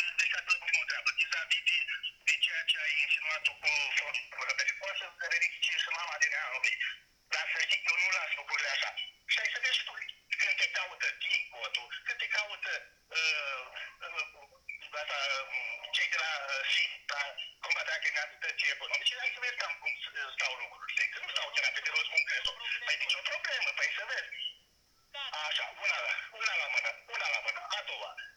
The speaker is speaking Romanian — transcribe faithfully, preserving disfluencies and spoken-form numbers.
deci asta e o treabă. Vis-a-vis de, de ceea ce ai insinuat tu cu fondul, poate să verifice și mama din anului. Dar să știi că eu nu las lucrurile așa. Și ai să vezi tu, când te caută Ticotul, când te caută uh, uh, asta, cei de la S I T, la combaterea criminalității economice, hai să vezi cam cum stau lucrurile. Că nu stau chiar pe de rost cum crezi. Păi nicio problemă, păi să vezi. Așa, una, una la mână, una la mână. A doua.